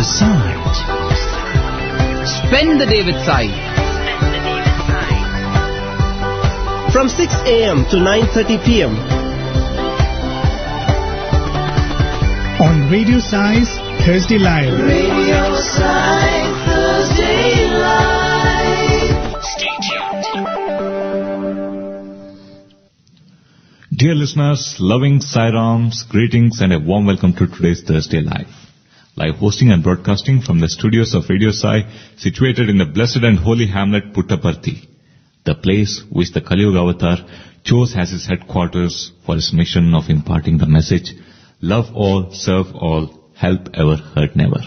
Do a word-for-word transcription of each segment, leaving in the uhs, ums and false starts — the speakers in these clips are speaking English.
Sai. Spend the day with Sai. From six a.m. to nine thirty p.m. On Radio Sai's Thursday Live. Radio Sai Thursday Live. Stay tuned. Dear listeners, loving Sairams, greetings and a warm welcome to today's Thursday Live. Live hosting and broadcasting from the studios of Radio Sai, situated in the blessed and holy hamlet Puttaparthi, the place which the Kali Yuga Avatar chose as his headquarters for his mission of imparting the message, love all, serve all, help ever, hurt never.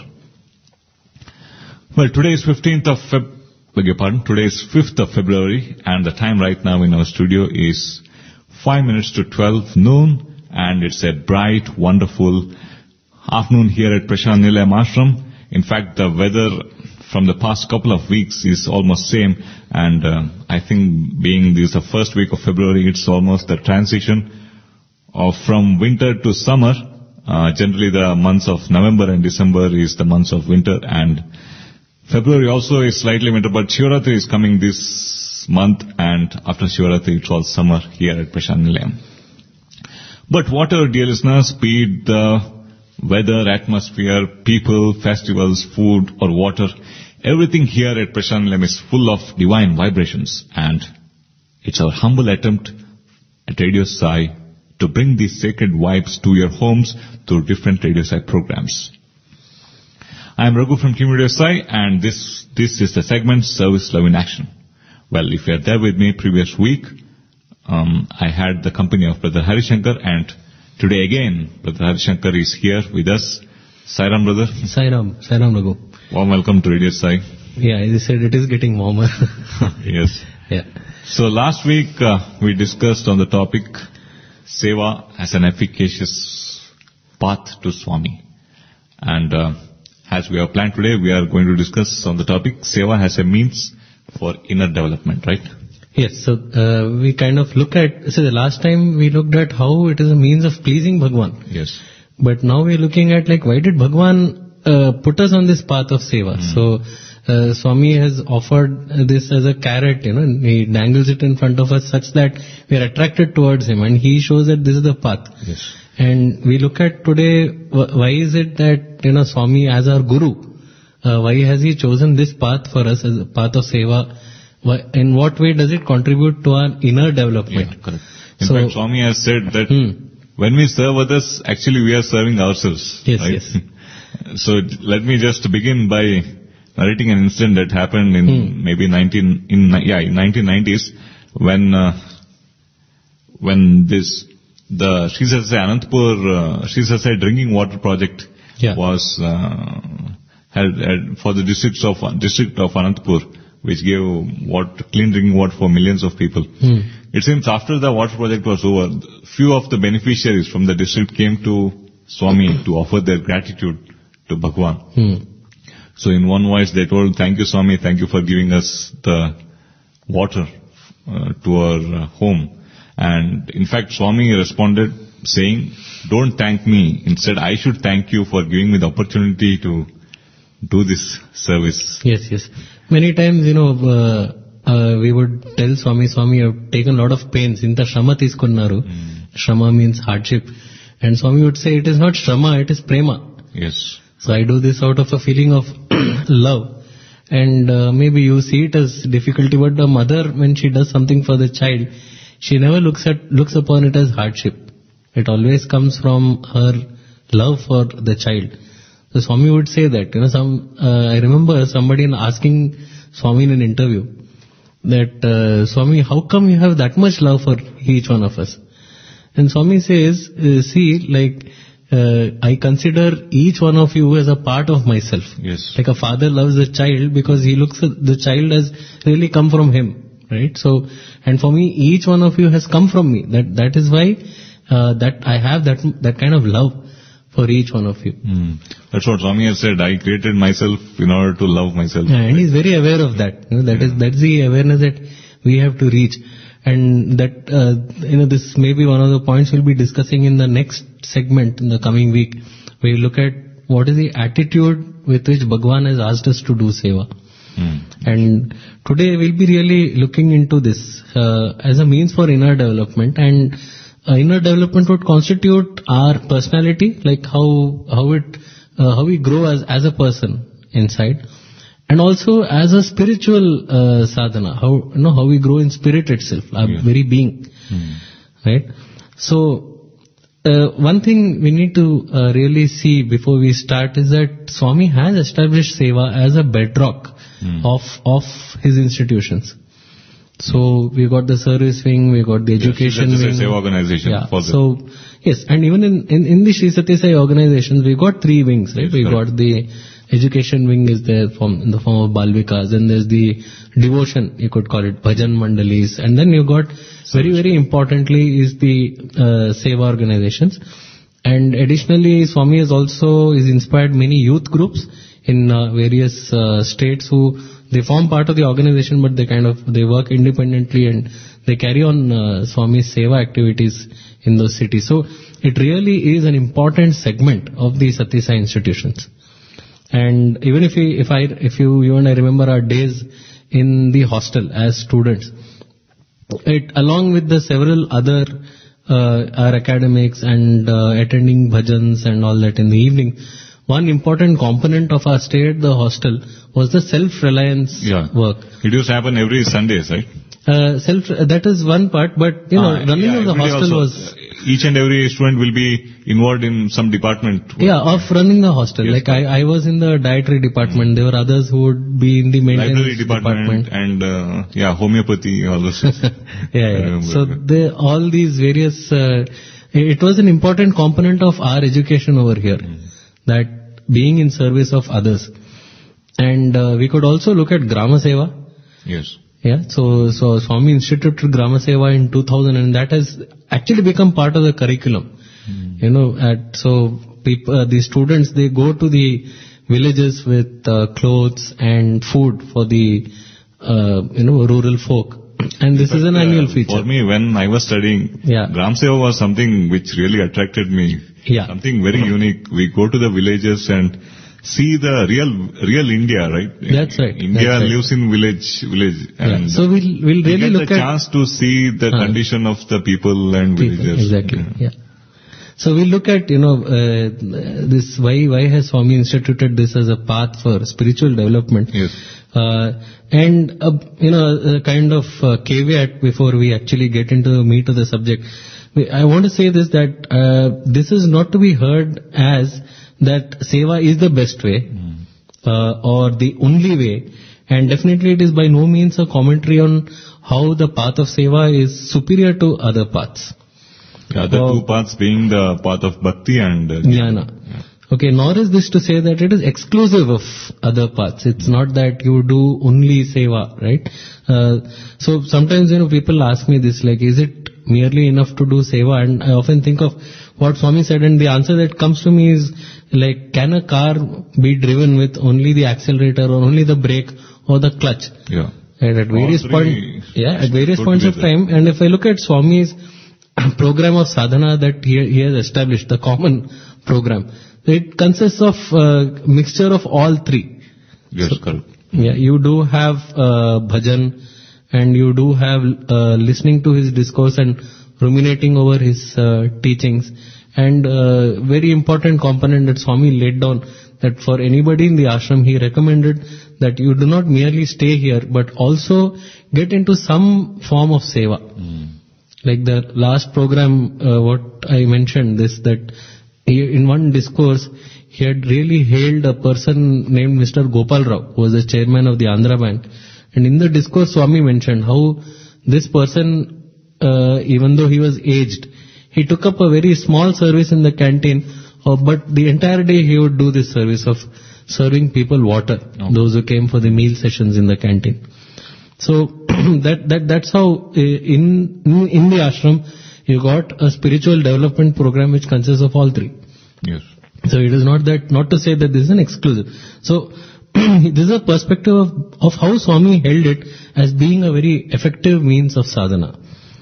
Well, today is fifteenth of Feb, beg your pardon, today is fifth of February, and the time right now in our studio is five minutes to twelve noon, and it's a bright, wonderful afternoon here at Prashant Nilayam Ashram. In fact, the weather from the past couple of weeks is almost same, and uh, I think being this the first week of February, it's almost the transition of from winter to summer. Uh, generally the months of November and December is the months of winter, and February also is slightly winter, but Shivratri is coming this month, and after Shivratri it's all summer here at Prashant Nilayam. But whatever, dear listeners, be it the weather, atmosphere, people, festivals, food or water, everything here at Prashant Nilayam is full of divine vibrations, and it's our humble attempt at Radio Sai to bring these sacred vibes to your homes through different Radio Sai programs. I am Raghu from Team Radio Sai, and this this is the segment Service Love in Action. Well, if you are there with me previous week, um, I had the company of Brother Harishankar, and today again, Brother Harishankar is here with us. Sairam, brother. Sairam, Sairam Raghu. Warm welcome to Radio Sai. Yeah, as I said, it is getting warmer. Yes. Yeah. So last week uh, we discussed on the topic Seva as an efficacious path to Swami. And uh, as we have planned today, we are going to discuss on the topic Seva as a means for inner development, right? Yes, so uh, we kind of look at, so the last time we looked at how it is a means of pleasing Bhagwan. Yes. But now we are looking at like why did Bhagwan uh, put us on this path of Seva? Mm. So uh, Swami has offered this as a carrot, you know, and he dangles it in front of us such that we are attracted towards him, and he shows that this is the path. Yes. And we look at today, why is it that, you know, Swami as our Guru, uh, why has he chosen this path for us as a path of Seva? Why, in what way does it contribute to our inner development? Yeah, correct. In so, fact, Swami has said that hmm. when we serve others, actually we are serving ourselves. Yes, right? yes. So let me just begin by narrating an incident that happened in hmm. maybe nineteen in yeah in nineteen nineties when uh, when this the Sri Sathya Anantapur uh, Sri Sathya drinking water project yeah. was uh, held, held for the district of district of Anantapur, which gave water, clean drinking water for millions of people. Hmm. It seems after the water project was over, few of the beneficiaries from the district came to Swami to offer their gratitude to Bhagwan. Hmm. So in one voice they told, thank you Swami, thank you for giving us the water uh, to our uh, home. And in fact Swami responded saying, don't thank me, instead I should thank you for giving me the opportunity to do this service. Yes, yes. Many times, you know, uh, uh, we would tell Swami, Swami, you have taken a lot of pains. Inta shrama tiskunnaru. Mm. Shrama means hardship. And Swami would say, it is not shrama, it is prema. Yes. So I do this out of a feeling of love. And uh, maybe you see it as difficulty, but the mother, when she does something for the child, she never looks at looks upon it as hardship. It always comes from her love for the child. So Swami would say that, you know, some, uh, I remember somebody asking Swami in an interview that, uh, Swami, how come you have that much love for each one of us? And Swami says, uh, see, like, uh, I consider each one of you as a part of myself. Yes. Like a father loves a child because he looks at the child as really come from him, right? So, and for me, each one of you has come from me. That, that is why, uh, that I have that, that kind of love for each one of you. Mm. That's what Swami has said. I created myself in order to love myself. Yeah, and he's very aware of that. You know, that yeah. is that's the awareness that we have to reach. And that, uh, you know, this may be one of the points we'll be discussing in the next segment in the coming week, where you look at what is the attitude with which Bhagwan has asked us to do seva. Hmm. And today we'll be really looking into this uh, as a means for inner development, and uh, inner development would constitute our personality, like how how it uh, how we grow as as a person inside, and also as a spiritual uh, sadhana, how you know how we grow in spirit itself, our Yeah. very being, Hmm. right? So. Uh, one thing we need to uh, really see before we start is that Swami has established seva as a bedrock Hmm. of of his institutions. So we got the service wing, we got the education Yes, wing. Seva organization Yeah. for the- So yes, and even in in, in the Sri Satya Sai organizations, we got three wings, right? Yes, we correct. got the education wing is there from in the form of Bal Vikas, then there's the devotion, you could call it bhajan mandalis, and then you got very very importantly is the uh, seva organizations. And additionally, Swami has also is inspired many youth groups in uh, various uh, states who they form part of the organization, but they kind of they work independently and they carry on uh, Swami's seva activities in those cities. So it really is an important segment of the Satya Sai institutions. And even if we, if I, if you, you and I remember our days in the hostel as students, it along with the several other uh, our academics and uh, attending bhajans and all that in the evening, one important component of our stay at the hostel was the self-reliance Yeah. work. It used to happen every Sundays, right? Uh, self that is one part, but you know, Ah, running yeah, of the every day hostel also, was. uh, Each and every student will be involved in some department. Yeah, of running the hostel. Yes, like I, I was in the dietary department. There were others who would be in the maintenance Library department, and uh, yeah, homeopathy, all those things. yeah, I yeah. remember So that. they, all these various, uh, it was an important component of our education over here, that being in service of others. And uh, we could also look at Grama Seva. Yes. Yeah, so so Swami instituted Grama Seva in two thousand, and that has actually become part of the curriculum. You know, at so people, uh, the students, they go to the villages with uh, clothes and food for the uh, you know rural folk, and this is an But, uh, annual feature. For me, when I was studying, Yeah. Gram Seva was something which really attracted me. Yeah. Something very unique. We go to the villages and see the real, real India, right? That's right. India That's right. lives in village, village, Yeah. and So we'll we'll we really get look the at chance to see the Huh. condition of the people and people. villagers. Exactly. Yeah. So we look at, you know, uh, this, why, why has Swami instituted this as a path for spiritual development? Yes. Uh, and, uh, you know, a kind of uh, caveat before we actually get into the meat of the subject. We- I want to say this, that uh, this is not to be heard as that seva is the best way uh, or the only way. And definitely it is by no means a commentary on how the path of seva is superior to other paths. The other Oh. two paths being the path of bhakti and uh, Jnana. Okay, nor is this to say that it is exclusive of other paths. It's not that you do only seva, right? Uh, so sometimes, you know, people ask me this, like, is it merely enough to do seva? And I often think of what Swami said, and the answer that comes to me is, like, can a car be driven with only the accelerator or only the brake or the clutch? Yeah. And at various three points, yeah, at various put points of together. time, and if I look at Swami's program of sadhana that he, he has established, the common program, it consists of uh, mixture of all three. Yes, correct. Yeah, you do have uh, bhajan, and you do have uh, listening to his discourse and ruminating over his uh, teachings, and uh, very important component that Swami laid down, that for anybody in the ashram he recommended that you do not merely stay here but also get into some form of seva. Like the last program, uh, what I mentioned this, that he, in one discourse he had really hailed a person named Mister Gopal Rao, who was the chairman of the Andhra Bank, and in the discourse Swami mentioned how this person, uh, even though he was aged, he took up a very small service in the canteen, uh, but the entire day he would do this service of serving people water, Oh. those who came for the meal sessions in the canteen. So that that that's how uh, in in in the ashram you got a spiritual development program which consists of all three. Yes. So it is not that, not to say that this is an exclusive. So this is a perspective of, of how Swami held it as being a very effective means of sadhana.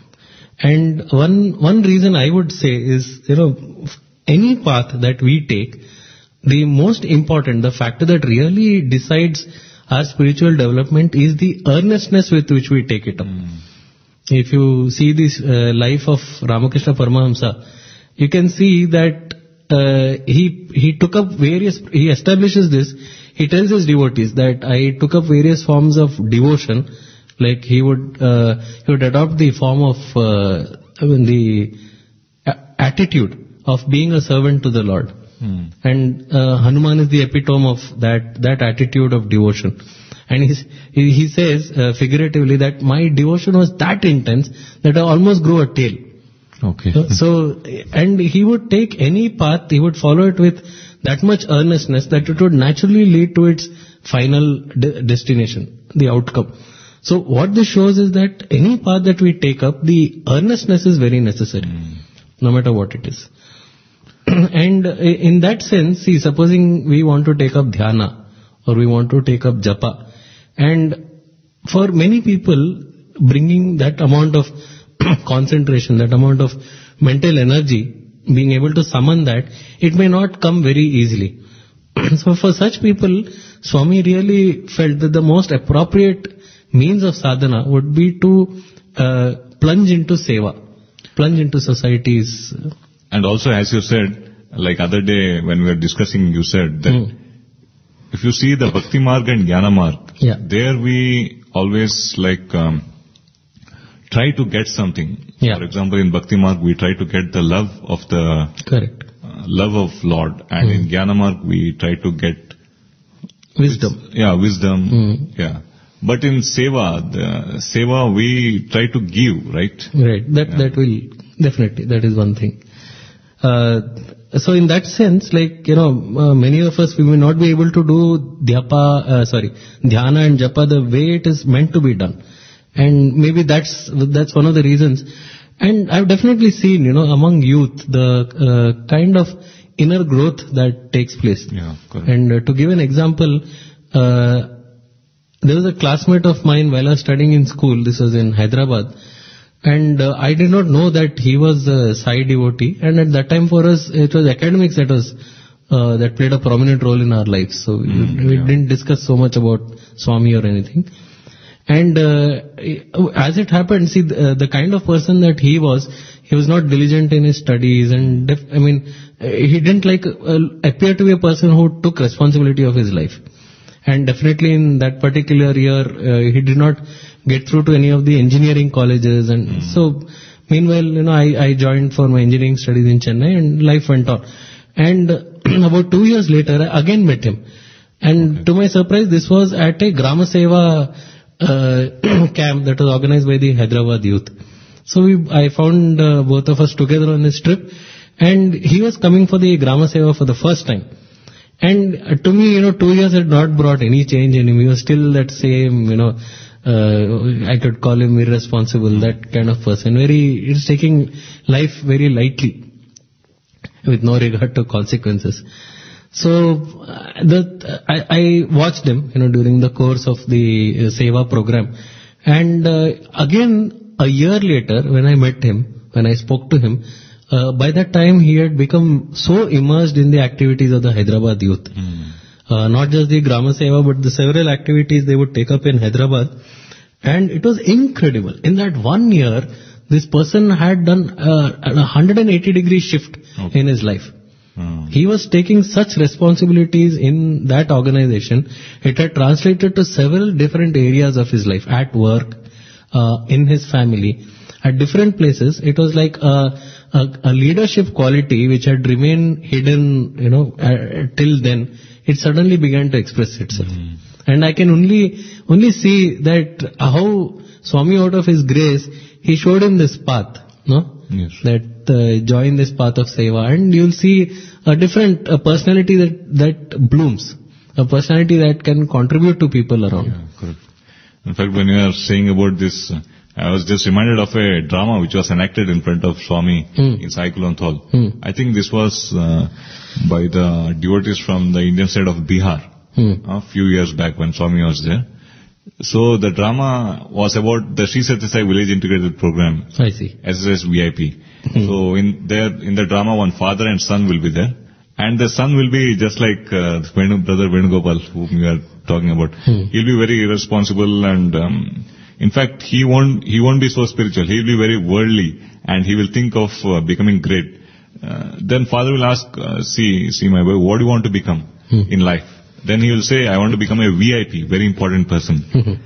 And one one reason I would say is, you know, any path that we take, the most important, the factor that really decides our spiritual development is the earnestness with which we take it up. Mm. If you see this uh, life of Ramakrishna Paramahamsa, you can see that uh, he he took up various, he establishes this, he tells his devotees that I took up various forms of devotion, like he would uh, he would adopt the form of, uh, I mean the a- attitude of being a servant to the Lord. Hmm. And uh, Hanuman is the epitome of that that attitude of devotion. And he's, he he says uh, figuratively that my devotion was that intense that I almost grew a tail. Okay. So, so and he would take any path, he would follow it with that much earnestness that it would naturally lead to its final de- destination, the outcome. So what this shows is that any path that we take up, the earnestness is very necessary, mm. no matter what it is. And in that sense, see, supposing we want to take up dhyana or we want to take up japa, and for many people, bringing that amount of concentration, that amount of mental energy, being able to summon that, it may not come very easily. So for such people, Swami really felt that the most appropriate means of sadhana would be to uh, plunge into seva, plunge into societies. And also, as you said, like other day when we were discussing, you said that mm. if you see the Bhakti Marg and Jnana Marg, yeah. there we always like um, try to get something. Yeah. For example, in Bhakti Marg, we try to get the love of the correct uh, love of Lord, and mm. in Jnana Marg we try to get wisdom. Yeah, wisdom. Mm. Yeah. But in seva, the seva we try to give, right? Right. That yeah. that will definitely, that is one thing. Uh, so in that sense, like, you know, uh, many of us, we may not be able to do dhyapa, uh, sorry, dhyana and japa the way it is meant to be done. And maybe that's, that's one of the reasons. And I've definitely seen, you know, among youth, the uh, kind of inner growth that takes place. Yeah, correct. And uh, to give an example, uh, there was a classmate of mine while I was studying in school, this was in Hyderabad, and uh, I did not know that he was a Sai devotee, and at that time for us, it was academics that was, uh, that played a prominent role in our lives. So mm, we, we yeah. didn't discuss so much about Swami or anything. And uh, as it happened, see, the, the kind of person that he was, he was not diligent in his studies, and def- I mean, he didn't like uh, appear to be a person who took responsibility of his life. And definitely in that particular year, uh, he did not get through to any of the engineering colleges. And mm. so, meanwhile, you know, I, I joined for my engineering studies in Chennai, and life went on. And about two years later, I again met him. And okay. to my surprise, this was at a Grama Seva uh, camp that was organized by the Hyderabad youth. So we, I found uh, both of us together on this trip, and he was coming for the Grama Seva for the first time. And uh, to me, you know, two years had not brought any change in him. He was still that same, you know, uh, I could call him irresponsible, that kind of person. Very, he's taking life very lightly, with no regard to consequences. So, uh, the, I, I watched him, you know, during the course of the uh, Seva program. And uh, again, a year later, when I met him, when I spoke to him, Uh, by that time, he had become so immersed in the activities of the Hyderabad youth. Mm. Uh, not just the Grama Seva, but the several activities they would take up in Hyderabad. And it was incredible. In that one year, this person had done uh, a one hundred eighty degree shift okay. in his life. Mm. He was taking such responsibilities in that organization. It had translated to several different areas of his life, at work, uh, in his family, at different places. It was like a A, a leadership quality which had remained hidden, you know, uh, till then, it suddenly began to express itself. Mm. And I can only, only see that how Swami, out of his grace, he showed him this path, no? Yes. That, uh, join this path of Seva, and you'll see a different, a personality that, that blooms. A personality that can contribute to people around. Yeah, correct. In fact, when you are saying about this, uh, I was just reminded of a drama which was enacted in front of Swami mm. in Sai Kulonthol. Mm. I think this was uh, by the devotees from the Indian side of Bihar mm. a few years back when Swami was there. So the drama was about the Sri Satya Sai Village Integrated Program. I see. S S S V I P. Mm. So in there, in the drama, one father and son will be there. And the son will be just like uh, Venu, brother Venugopal, whom we are talking about. Hmm. He'll be very irresponsible, and um, in fact, he won't he won't be so spiritual. He'll be very worldly, and he will think of uh, becoming great. Uh, then father will ask, uh, see, see my boy, what do you want to become Hmm. in life? Then he will say, I want to become a V I P, very important person.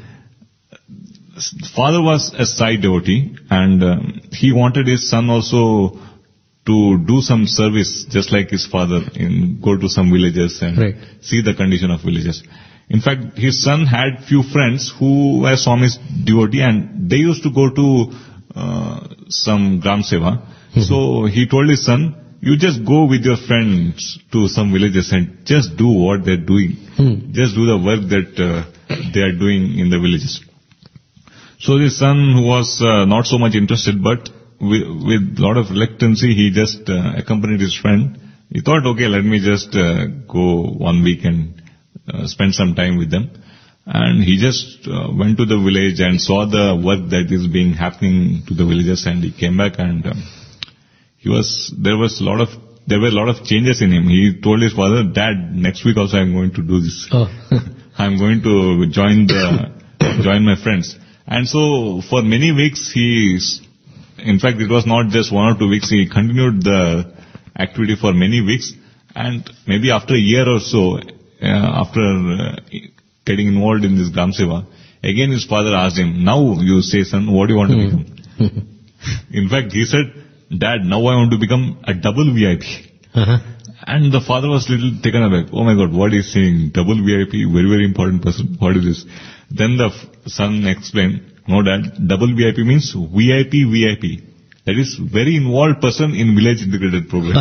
Father was a Sai devotee, and um, he wanted his son also to do some service, just like his father, in go to some villages and Right. see the condition of villages. In fact, his son had few friends who were Swami's devotee, and they used to go to uh, some Gram Seva. So he told his son, you just go with your friends to some villages and just do what they're doing. Hmm. Just do the work that uh, they are doing in the villages. So his son, who was uh, not so much interested, but with, with lot of reluctancy, he just uh, accompanied his friend. He thought, okay, let me just uh, go one week and uh, spend some time with them. And he just uh, went to the village and saw the work that is being happening to the villagers, and he came back, and um, he was, there was a lot of, there were a lot of changes in him. He told his father, Dad, next week also I'm going to do this. Oh. I'm going to join the, join my friends. And so for many weeks he, in fact it was not just one or two weeks, he continued the activity for many weeks. And maybe after a year or so, uh, after uh, getting involved in this Gram Seva, again his father asked him, now you say, son, what do you want to become? In fact, he said, Dad, now I want to become a double V I P. Uh-huh. And the father was little taken aback. Oh my God, what is saying? Double V I P, very, very important person. What is this? Then the f- son explained, no Dad, double V I P means V I P V I P. That is very involved person in village integrated program.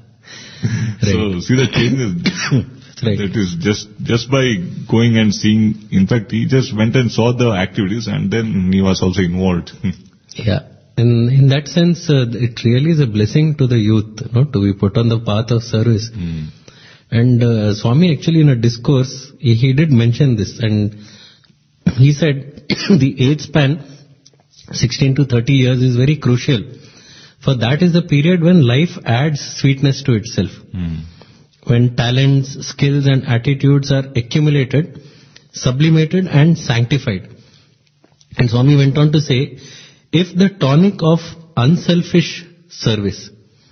So see the changes. Right. That is just, just by going and seeing, in fact he just went and saw the activities, and then he was also involved. Yeah. In, in that sense, uh, it really is a blessing to the youth, no, to be put on the path of service. Mm. And uh, Swami actually in a discourse, he, he did mention this, and he said the age span, sixteen to thirty years, is very crucial. For that is the period when life adds sweetness to itself. Mm. When talents, skills and attitudes are accumulated, sublimated and sanctified. And Swami went on to say, if the tonic of unselfish service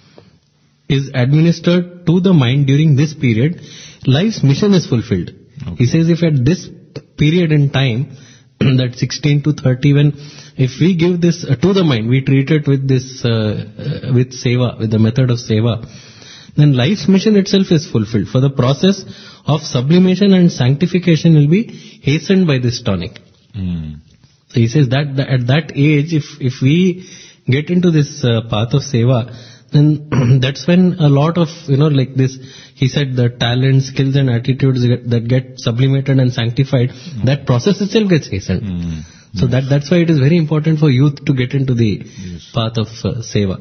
is administered to the mind during this period, life's mission is fulfilled. Okay. He says if at this period in time, that sixteen to thirty, when if we give this uh, to the mind, we treat it with this, uh, uh, with seva, with the method of seva, then life's mission itself is fulfilled. For the process of sublimation and sanctification will be hastened by this tonic. Mm. So he says that, that at that age, if if we get into this uh, path of seva, then that's when a lot of, you know, like this, he said the talents, skills and attitudes get, that get sublimated and sanctified, mm. that process itself gets hastened. Mm. So that that's why it is very important for youth to get into the Yes. path of uh, seva.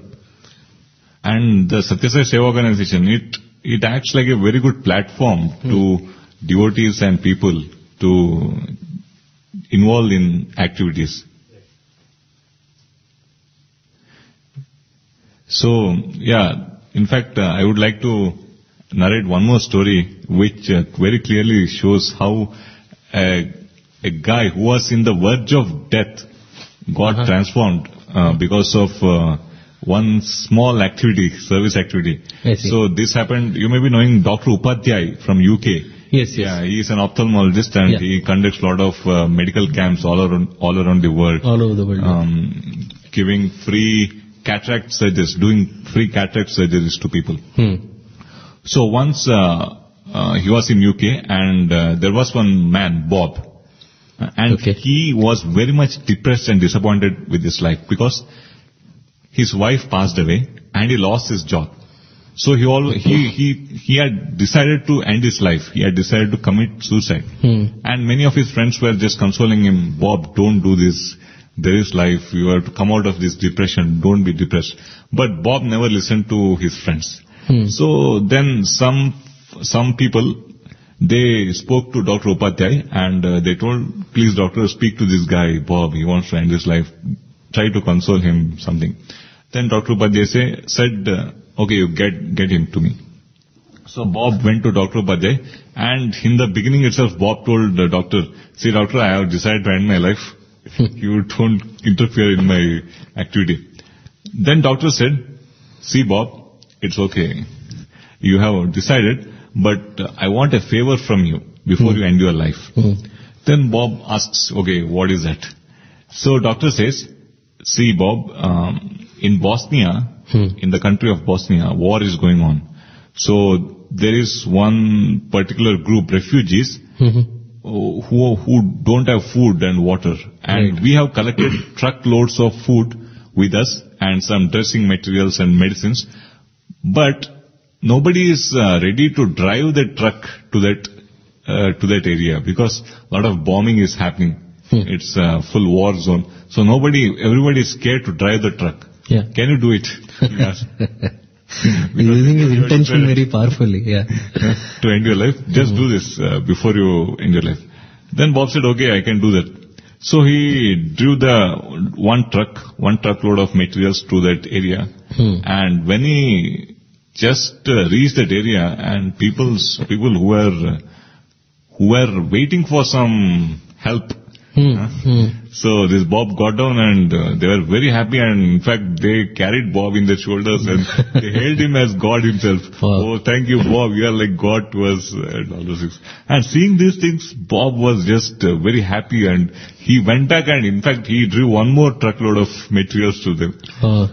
And the Satyasai Seva organization, it, it acts like a very good platform Hmm. to devotees and people to involve in activities. So, yeah, in fact, uh, I would like to narrate one more story which uh, very clearly shows how a, a guy who was in the verge of death got Uh-huh. transformed uh, because of uh, one small activity, service activity. I see. So this happened, you may be knowing Doctor Upadhyay from U K. Yes, yes. Yeah, he is an ophthalmologist, and Yeah. he conducts a lot of uh, medical camps all around, all around the world. All over the world. Um, giving free cataract surgeries, doing free cataract surgeries to people. Hmm. So once uh, uh, he was in U K, and uh, there was one man, Bob, uh, and Okay. he was very much depressed and disappointed with his life because his wife passed away and he lost his job. So he all he he he had decided to end his life. He had decided to commit suicide. Hmm. And many of his friends were just consoling him, Bob, don't do this. There is life. You have to come out of this depression. Don't be depressed. But Bob never listened to his friends. Hmm. So then some some people, they spoke to Doctor Upadhyay, and uh, they told, please doctor, speak to this guy, Bob. He wants to end his life. Try to console him, something. Then Doctor Upadhyay say, said, uh, okay, you get get him to me. So Bob went to Doctor Upadhyay, and in the beginning itself, Bob told the doctor, "See, doctor, I have decided to end my life. You don't interfere in my activity." Then doctor said, "See, Bob, it's okay. You have decided, but uh, I want a favor from you before mm. you end your life." Mm. Then Bob asks, "Okay, what is that?" So doctor says, "See, Bob, um, in Bosnia, mm. in the country of Bosnia, war is going on. So there is one particular group, refugees, mm-hmm. who who don't have food and water, and right. we have collected truckloads of food with us and some dressing materials and medicines, but nobody is uh, ready to drive the truck to that uh, to that area because a lot of bombing is happening. Hmm. It's a full war zone, so nobody, everybody is scared to drive the truck. Yeah. Can you do it?" Yes. Using his intention very powerfully, yeah. To end your life, just mm-hmm. do this uh, before you end your life. Then Bob said, "Okay, I can do that." So he drew the one truck, one truckload of materials to that area. Hmm. And when he just uh, reached that area, and people's, people who were, uh, who were waiting for some help, Hmm. Uh, hmm. so this Bob got down, and uh, they were very happy, and in fact they carried Bob in their shoulders and they hailed him as God himself. Wow. "Oh, thank you, Bob, you are like God to us," and all those things. And seeing these things, Bob was just uh, very happy, and he went back, and in fact he drew one more truckload of materials to them. Oh.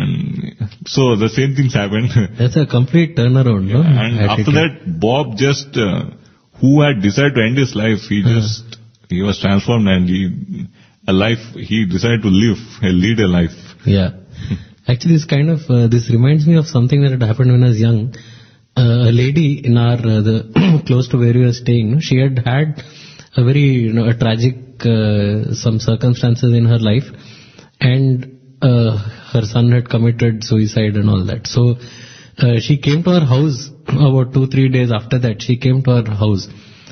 And so the same things happened. That's a complete turnaround, yeah, no? And after that, Bob just, uh, who had decided to end his life, he just... Uh. He was transformed, and he, a life, he decided to live, lead a life. Yeah. Actually, this kind of, uh, this reminds me of something that had happened when I was young. Uh, a lady in our, uh, the, close to where we were staying, she had had a very, you know, a tragic, uh, some circumstances in her life, and, uh, her son had committed suicide and all that. So, uh, she came to our house about two, three days after that. She came to our house.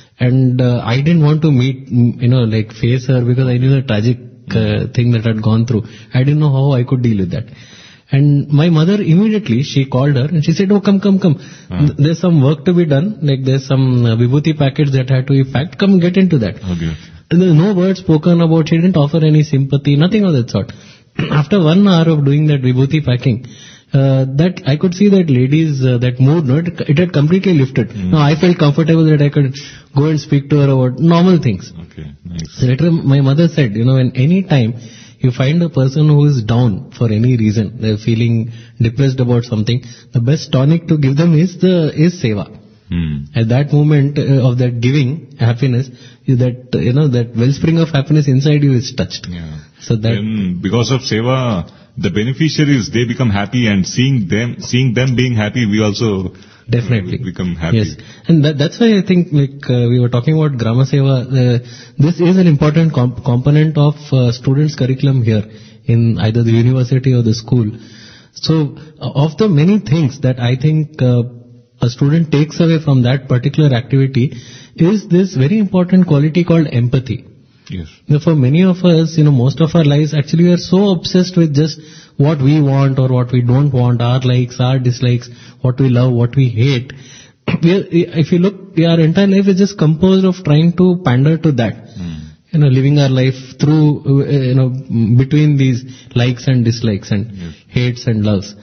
And uh, I didn't want to meet, you know, like face her, because I knew the tragic uh, thing that had gone through. I didn't know how I could deal with that. And my mother immediately, she called her and she said, "Oh, come, come, come. Uh-huh. There's some work to be done. Like there's some uh, vibhuti packets that had to be packed. Come get into that." Okay. And there's no word spoken about. She didn't offer any sympathy, nothing of that sort. After one hour of doing that vibhuti packing, Uh, that I could see that ladies, uh, that mood, no, it, it had completely lifted. Mm. Now I felt comfortable that I could go and speak to her about normal things. Okay, nice. So later my mother said, you know, when any time you find a person who is down for any reason, they're feeling depressed about something, the best tonic to give them is the, is seva. Mm. At that moment uh, of that giving happiness, is that, uh, you know, that wellspring of happiness inside you is touched. Yeah. So that, then because of seva, the beneficiaries, they become happy, and seeing them, seeing them being happy, we also definitely become happy. Yes, and that, that's why I think, like uh, we were talking about Grama Seva, uh, this is an important comp- component of uh, students' curriculum here in either the university or the school. So, uh, of the many things that I think uh, a student takes away from that particular activity is this very important quality called empathy. Yes. Now, for many of us, you know, most of our lives, actually we are so obsessed with just what we want or what we don't want, our likes, our dislikes, what we love, what we hate. We are, if you look, our entire life is just composed of trying to pander to that. Mm. You know, living our life through, uh, you know, between these likes and dislikes and yes. hates and loves.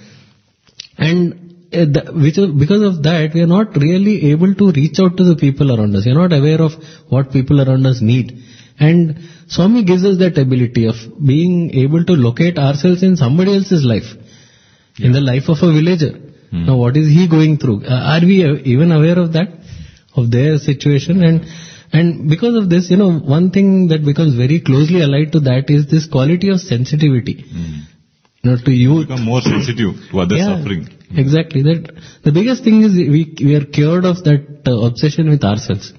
And uh, the, which, because of that, we are not really able to reach out to the people around us. We are not aware of what people around us need. And Swami gives us that ability of being able to locate ourselves in somebody else's life, yeah. in the life of a villager. Hmm. Now, what is he going through? Uh, are we even aware of that, of their situation? And and because of this, you know, one thing that becomes very closely allied to that is this quality of sensitivity. Hmm. You know, to youth. Become more sensitive to other yeah, suffering. Exactly. That the biggest thing is we we are cured of that uh, obsession with ourselves.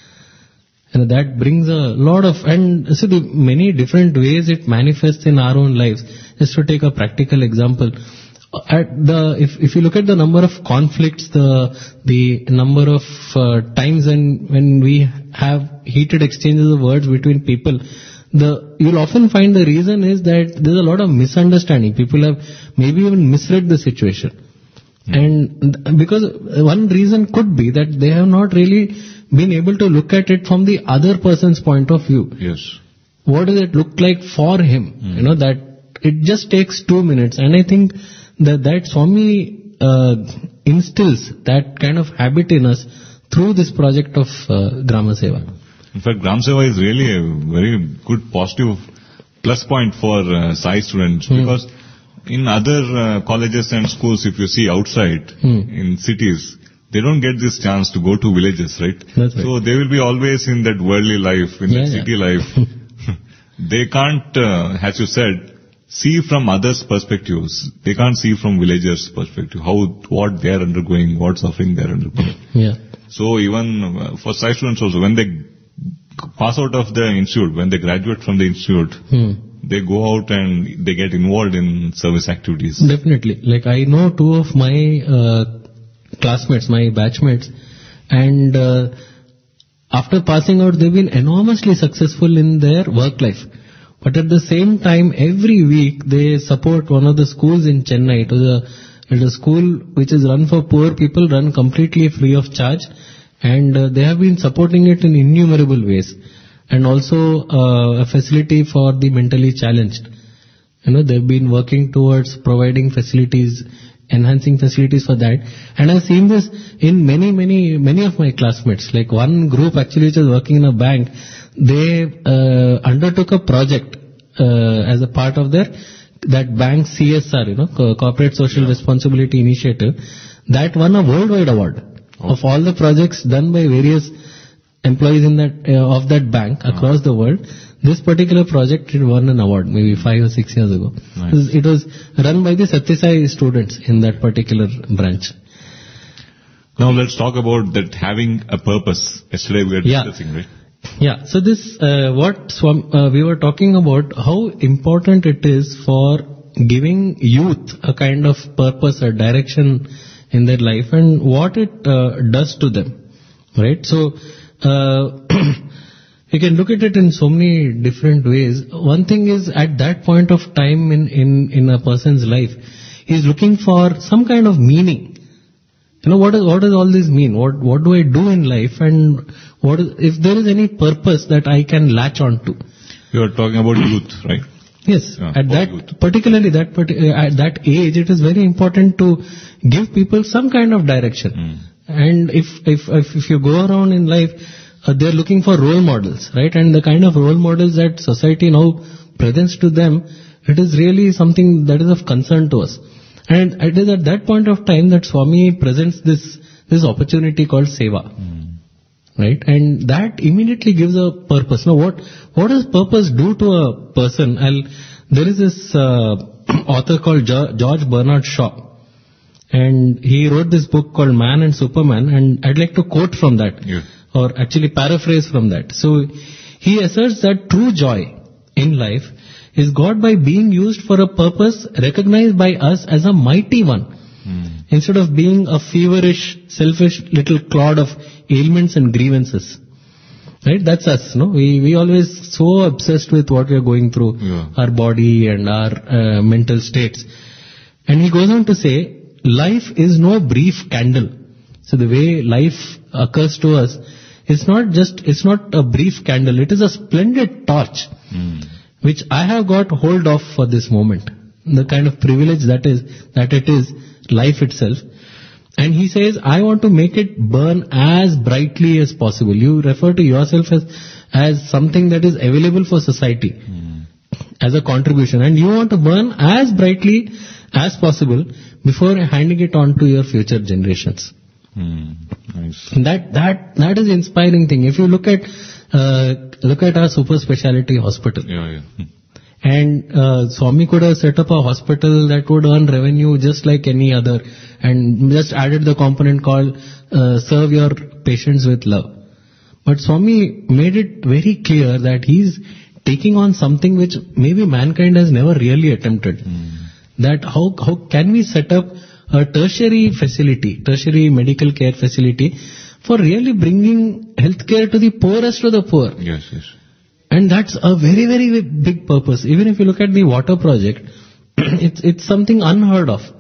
And that brings a lot of, and see the many different ways it manifests in our own lives. Just to take a practical example, at the if if you look at the number of conflicts, the the number of uh, times when when we have heated exchanges of words between people, the you'll often find the reason is that there's a lot of misunderstanding. People have maybe even misread the situation. And th- because one reason could be that they have not really been able to look at it from the other person's point of view. Yes. What does it look like for him? Mm. You know, that it just takes two minutes. And I think that, that Swami uh, instills that kind of habit in us through this project of uh, Grama Seva. In fact, Gram Seva is really a very good positive plus point for uh, Sai students Hmm. because in other uh, colleges and schools, if you see outside Hmm. in cities, they don't get this chance to go to villages, right? That's right. So they will be always in that worldly life, in Yeah, that yeah. city life. They can't, uh, as you said, see from others' perspectives. They can't see from villagers' perspective, how, what they are undergoing, what suffering they are undergoing. Yeah. So even uh, for Sai students also, when they pass out of the institute, when they graduate from the institute, Hmm. they go out and they get involved in service activities. Definitely. Like I know two of my uh, classmates, my batchmates, and uh, after passing out, they've been enormously successful in their work life. But at the same time, every week they support one of the schools in Chennai. It was a, it was a school which is run for poor people, run completely free of charge, and uh, they have been supporting it in innumerable ways. And also uh, a facility for the mentally challenged. You know, they've been working towards providing facilities, enhancing facilities for that. And I've seen this in many, many, many of my classmates. Like one group actually which was working in a bank, they uh, undertook a project uh, as a part of their, that bank C S R, you know, Co- Corporate Social Responsibility Initiative, that won a worldwide award of all the projects done by various employees in that uh, of that bank across the world. This particular project it won an award maybe five or six years ago. Nice. It was- It was run by the Satyasai students in that particular branch. Now let's talk about that having a purpose. Yesterday we were Yeah. discussing, right? Yeah. So this, uh, what Swam, uh, we were talking about, how important it is for giving youth a kind of purpose or direction in their life and what it uh, does to them, right? So uh, you can look at it in so many different ways. One thing is at that point of time in in in a person's life, he's looking for some kind of meaning. You know, what does, what does all this mean? What, what do I do in life? And what is, if there is any purpose that I can latch on to? You are talking about youth, right? Yes, Yeah, at for that, youth. particularly that, parti- uh, at that age, it is very important to give people some kind of direction. Mm. And if, if, if, if you go around in life, uh, they're looking for role models, right? And the kind of role models that society now presents to them, it is really something that is of concern to us. And it is at that point of time that Swami presents this, this opportunity called Seva. Right? And that immediately gives a purpose. Now what, what does purpose do to a person? I'll, there is this, uh, author called Jo- George Bernard Shaw. And he wrote this book called Man and Superman, and I'd like to quote from that. Yeah. Or actually paraphrase from that. So he asserts that true joy in life is got by being used for a purpose recognized by us as a mighty one, Mm. instead of being a feverish, selfish little clod of ailments and grievances. Right? That's us, no? We, we always so obsessed with what we are going through, Yeah. our body and our uh, mental states. And he goes on to say, life is no brief candle. So the way life occurs to us, it's not just, it's not a brief candle, it is a splendid torch, Mm. which I have got hold of for this moment. The kind of privilege that is, that it is, life itself. And he says, I want to make it burn as brightly as possible. You refer to yourself as, as something that is available for society, Mm. as a contribution. And you want to burn as brightly as possible before handing it on to your future generations. Mm. Nice. And that, that, that is inspiring thing. If you look at, uh, look at our super specialty hospital. Yeah, yeah. Mm. And uh, Swami could have set up a hospital that would earn revenue just like any other, and just added the component called uh, serve your patients with love. But Swami made it very clear that he's taking on something which maybe mankind has never really attempted. Mm. That how how can we set up a tertiary facility, tertiary medical care facility for really bringing healthcare to the poorest of the poor. Yes, yes. And that's a very, very big purpose. Even if you look at the water project, it's it's something unheard of. Mm.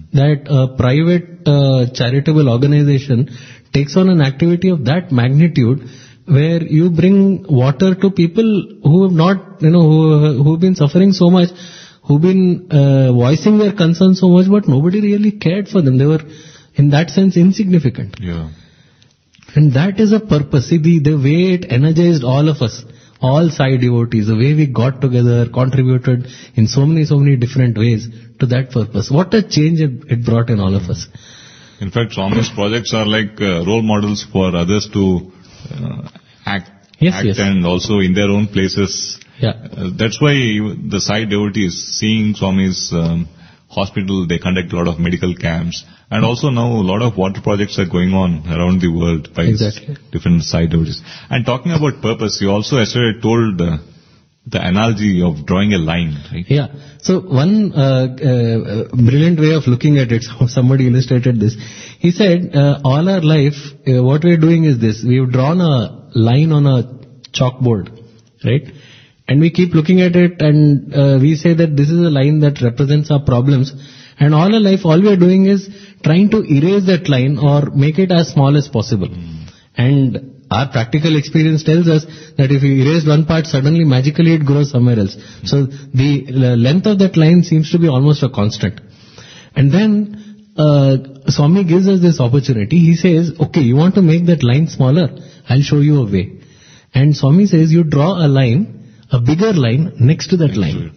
that a private uh, charitable organization takes on an activity of that magnitude, where you bring water to people who have not, you know, who who've been suffering so much, who've been uh, voicing their concerns so much, but nobody really cared for them. They were, in that sense, insignificant. Yeah. And that is a purpose. See, the, the way it energized all of us, all Sai devotees, the way we got together, contributed in so many, so many different ways to that purpose. What a change it, it brought in all of us. In fact, Swami's projects are like uh, role models for others to uh, act, Yes, act yes. and also in their own places. Yeah. Uh, that's why the Sai devotees, seeing Swami's um, hospital, they conduct a lot of medical camps. And also now a lot of water projects are going on around the world by Exactly. different Sai devotees. And talking about purpose, you also yesterday told uh, the analogy of drawing a line, right? Yeah. So one uh, uh, brilliant way of looking at it, somebody illustrated this. He said, uh, all our life, uh, what we're doing is this. We've drawn a line on a chalkboard, right? And we keep looking at it and uh, we say that this is a line that represents our problems. And all our life, all we are doing is trying to erase that line or make it as small as possible. Mm. And our practical experience tells us that if you erase one part, suddenly magically it grows somewhere else. Mm. So the uh, length of that line seems to be almost a constant. And then uh, Swami gives us this opportunity. He says, okay, you want to make that line smaller? I'll show you a way. And Swami says, you draw a line, a bigger line next to that line.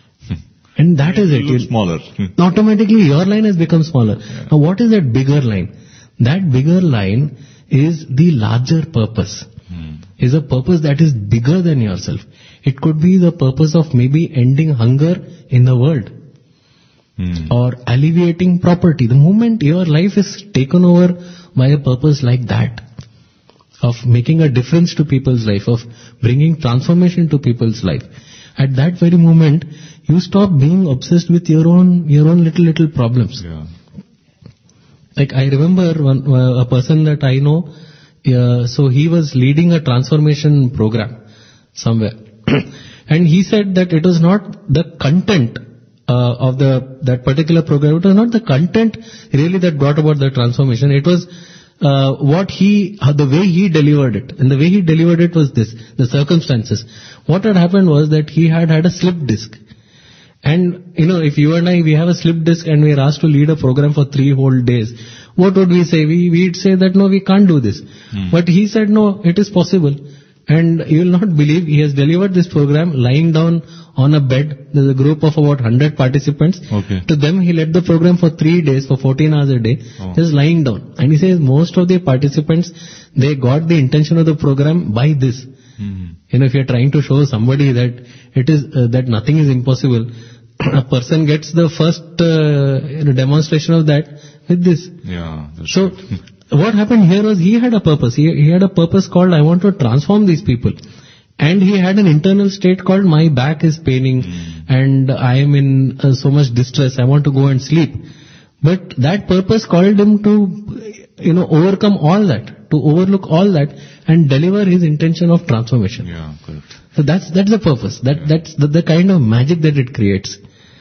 And that is it. It smaller. Automatically your line has become smaller. Yeah. Now what is that bigger line? That bigger line is the larger purpose. Hmm. Is a purpose that is bigger than yourself. It could be the purpose of maybe ending hunger in the world. Hmm. Or alleviating poverty. The moment your life is taken over by a purpose like that, of making a difference to people's life, of bringing transformation to people's life, at that very moment, you stop being obsessed with your own your own little little problems. Yeah. Like I remember one uh, a person that I know. Uh, so he was leading a transformation program somewhere, and he said that it was not the content uh, of the that particular program. It was not the content really that brought about the transformation. It was uh, what he, uh, the way he delivered it, and the way he delivered it was this: the circumstances. What had happened was that he had had a slip disc. And, you know, if you and I, we have a slip disc and we are asked to lead a program for three whole days, what would we say? We, we'd say that, no, we can't do this. Hmm. But he said, no, it is possible. And you will not believe, he has delivered this program lying down on a bed. There's a group of about one hundred participants. Okay. To them, he led the program for three days, for fourteen hours a day, oh. just lying down. And he says most of the participants, they got the intention of the program by this. Hmm. You know, if you're trying to show somebody that it is, uh, that nothing is impossible, a person gets the first uh, you know, demonstration of that with this. Yeah. That's so, right. What happened here was he had a purpose. He, he had a purpose called, I want to transform these people. And he had an internal state called, my back is paining mm. and I am in uh, so much distress. I want to go and sleep. But that purpose called him to, you know, overcome all that, to overlook all that and deliver his intention of transformation. Yeah, correct. So that's that's the purpose. That yeah. that's the, the kind of magic that it creates.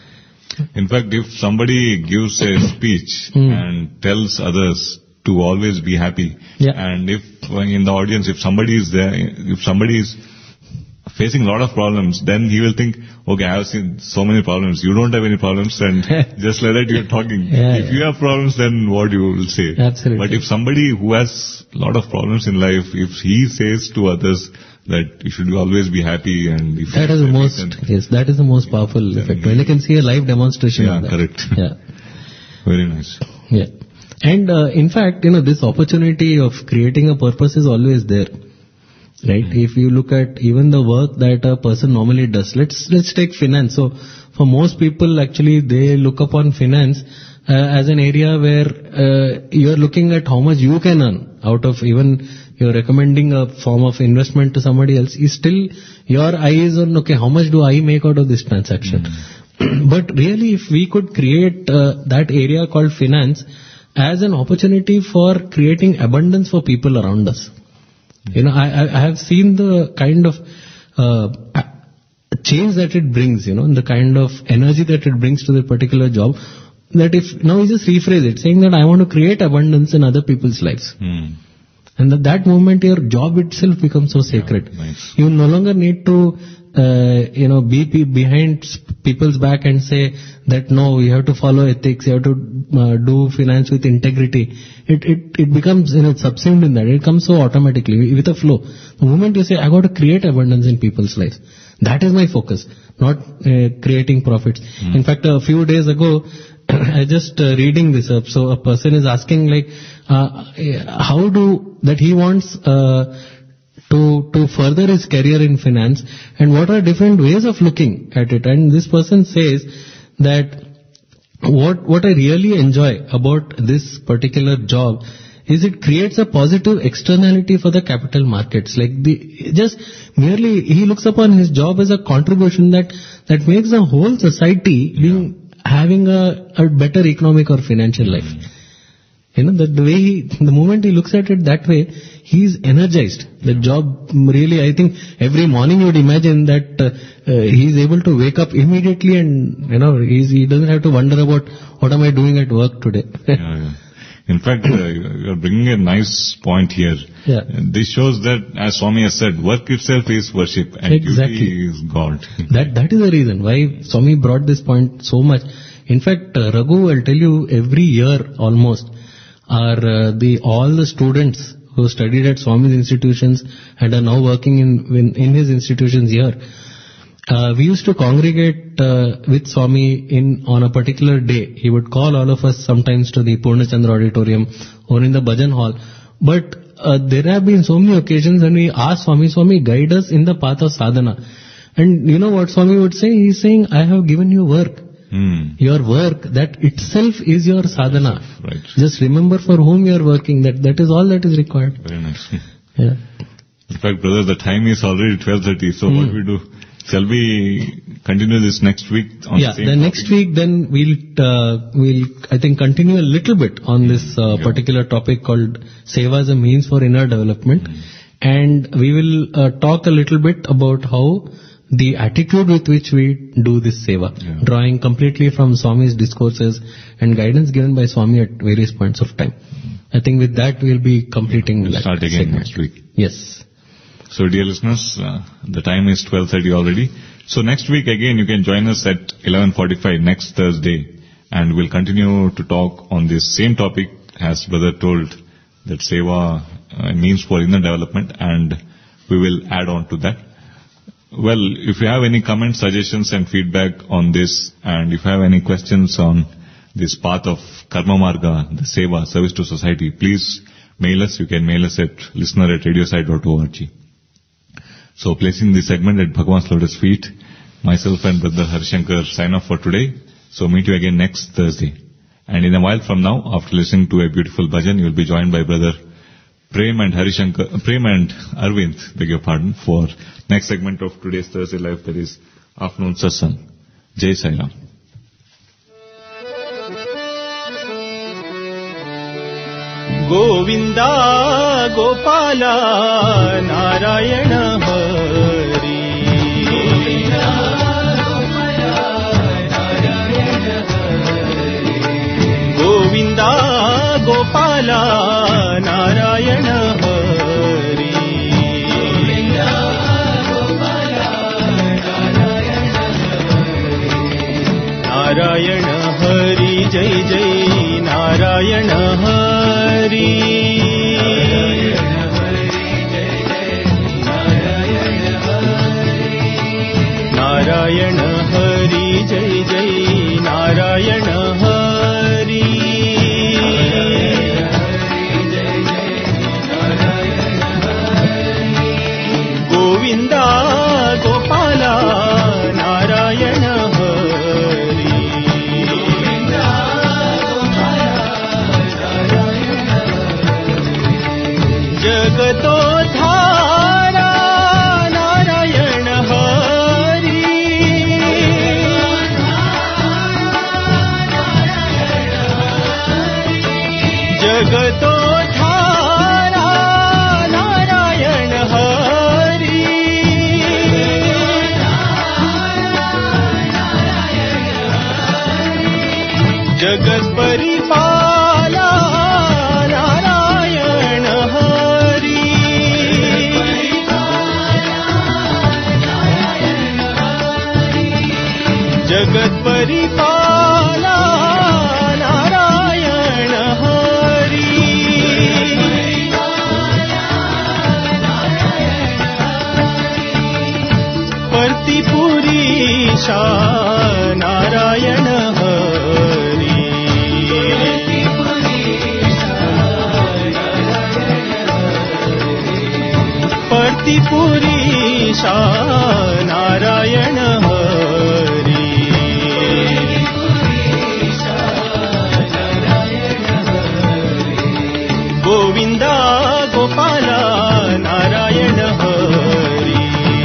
In fact, if somebody gives a speech mm. and tells others to always be happy, yeah. and if in the audience, if somebody is there, if somebody is facing a lot of problems, then he will think, okay, I have seen so many problems. You don't have any problems, and just like that you're talking. Yeah, if yeah. you have problems, then what you will say? Absolutely. But if somebody who has a lot of problems in life, if he says to others that you should always be happy, and if that is the most, then, yes, that is the most powerful effect. When you can see a live demonstration yeah, of that. Correct. Yeah, very nice. Yeah, and uh, in fact, you know, this opportunity of creating a purpose is always there. Right? Mm-hmm. If you look at even the work that a person normally does, let's let's take finance. So, for most people, actually, they look upon finance uh, as an area where uh, you're looking at how much you can earn out of, even you're recommending a form of investment to somebody else. Is still your eye is on, okay, how much do I make out of this transaction? Mm-hmm. But really, if we could create uh, that area called finance as an opportunity for creating abundance for people around us. You know, I, I have seen the kind of uh, change that it brings, you know, and the kind of energy that it brings to the particular job. that if, now he just rephrase it, saying that I want to create abundance in other people's lives. Hmm. And at that moment your job itself becomes so sacred. Yeah, nice. You no longer need to, uh, you know, be pe- behind people's back and say that no, you have to follow ethics, you have to uh, do finance with integrity. It, it, it becomes, you know, subsumed in that. It comes so automatically with a flow. The moment you say, I got to create abundance in people's lives, that is my focus, not uh, creating profits. Mm. In fact, a few days ago, I just uh, reading this up. So a person is asking like, uh, how do, that he wants, uh, to, to further his career in finance, and what are different ways of looking at it. And this person says that what, what I really enjoy about this particular job is it creates a positive externality for the capital markets. Like the, just merely, he looks upon his job as a contribution that, that makes the whole society being, having a, a better economic or financial life. Mm. You know, that the way he, the moment he looks at it that way, he's energized. The job really, I think every morning you would imagine that uh, uh, he's able to wake up immediately and, you know, he's, he doesn't have to wonder about what am I doing at work today. yeah, yeah. In fact, uh, you're bringing a nice point here. Yeah. This shows that, as Swami has said, work itself is worship and exactly. duty is God. that That is the reason why Swami brought this point so much. In fact, uh, Raghu, I'll tell you, every year almost, are uh, the all the students who studied at Swami's institutions and are now working in in, in his institutions here. Uh, we used to congregate uh, with Swami in on a particular day. He would call all of us sometimes to the Purnachandra Auditorium or in the Bhajan Hall. But uh, there have been so many occasions when we asked Swami, Swami, guide us in the path of sadhana. And you know what Swami would say? He's saying, I have given you work. Hmm. Your work, that itself is your sadhana. Right. Just remember for whom you are working. That that is all that is required. Very nice. Yeah. In fact, brother, the time is already twelve thirty. So Hmm. what we do? Shall we continue this next week on Yeah, the same the topic? next week then we'll, uh, we'll, I think, continue a little bit on this uh, Yeah. particular topic called Seva as a means for inner development. Mm. And we will uh, talk a little bit about how the attitude with which we do this Seva, Yeah. drawing completely from Swami's discourses and guidance given by Swami at various points of time. Mm. I think with that we'll be completing We'll that start again segment. next week. Yes. So dear listeners, uh, the time is twelve thirty already. So next week again you can join us at eleven forty-five next Thursday, and we'll continue to talk on this same topic as brother told, that Seva uh, means for inner development, and we will add on to that. Well, if you have any comments, suggestions and feedback on this, and if you have any questions on this path of Karma Marga, the Seva, service to society, please mail us. You can mail us at listener at radiosai dot org. So placing this segment at Bhagwan's lotus feet, myself and brother Harishankar sign off for today. So meet you again next Thursday. And in a while from now, after listening to a beautiful bhajan, you will be joined by brother Prem and Harishankar, Prem and Arvind, beg your pardon, for next segment of today's Thursday Live, that is Afternoon Satsang. Jai Sai Ram. Govinda Gopala Narayana Hari. Govinda Gopala Narayana Hari. Narayana Hari, Jai Jai Narayana Hari. Narayana Hari, Jai Jai Narayana Hari. Govinda Gopala Narayana Hari. Jagato Dhara Narayana Hari. Jagato Dhara Narayana Hari. जगत परिपाला नारायण हरि जगत परिपाला नारायण हरि प्रतिपुरीशा नारायण हरि प्रतिपुरीशा नारायण हरि गोविंदा गोपाला नारायण हरि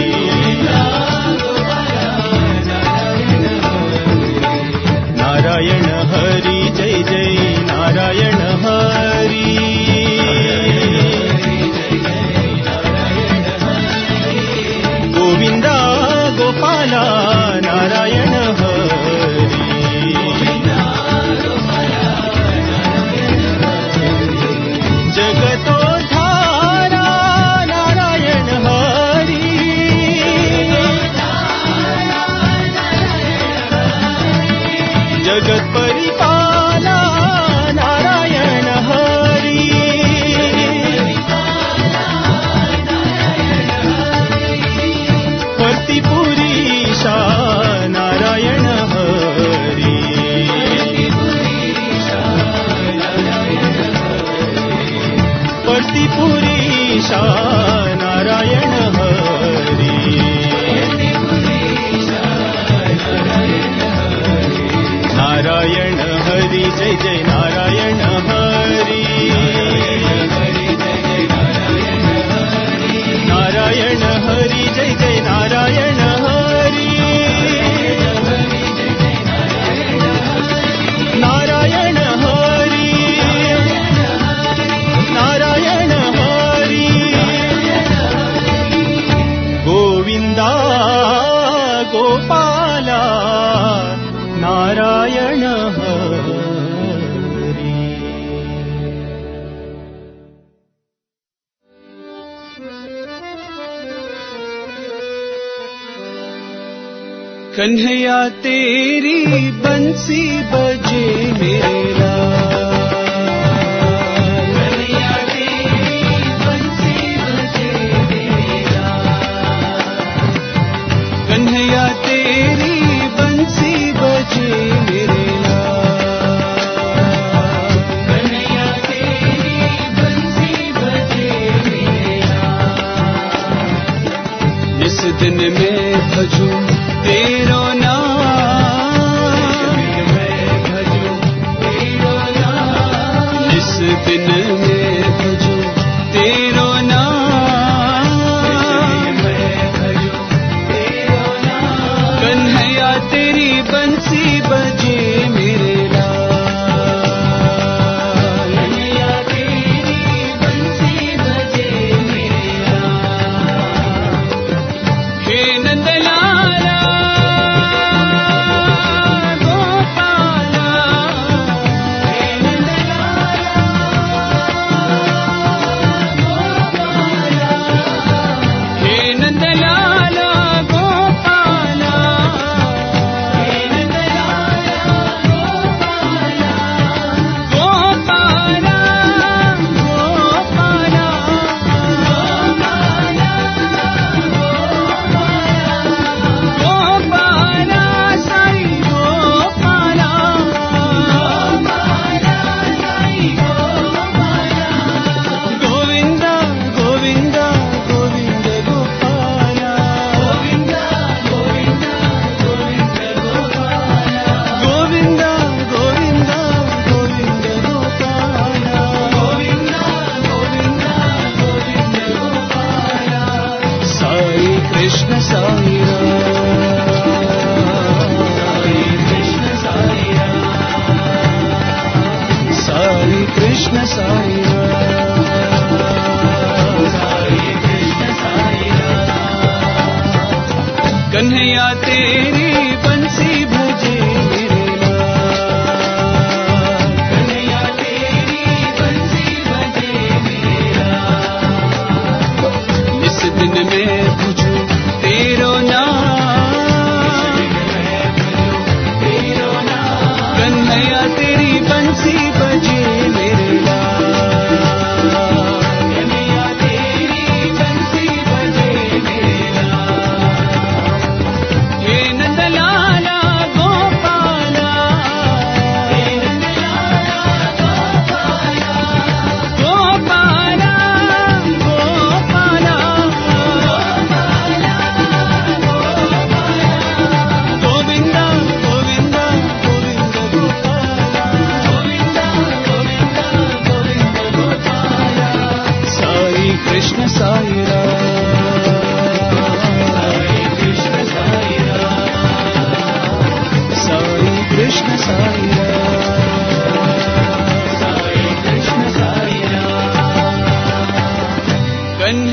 नारायण हरि जय जय नारायण हरि गोविंदा गोपाला नारायण हरि जगतोद्धारा नारायण हरि जगत परिपाला नारायण हरि प्रतिपुरीशा नारायण हरि प्रतिपुरीशा नारायण हरि नारायण हरि जय जय नारायण हरि नारायण हरि जय जय नारायण हरि नारायण हरि नारायण हरि गोविंदा गोपाला नारायण हरि कन्हैया तेरी बंसी बजे मेरे लाल कन्हैया तेरी बंसी बजे मेरे लाल कन्हैया तेरी बंसी बजे मेरे लाल कन्हैया तेरी बंसी बजे मेरे लाल इस दिन में भजूं तेरो नाम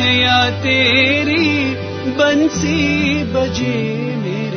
कन्हैया तेरी बंसी बजे मेरे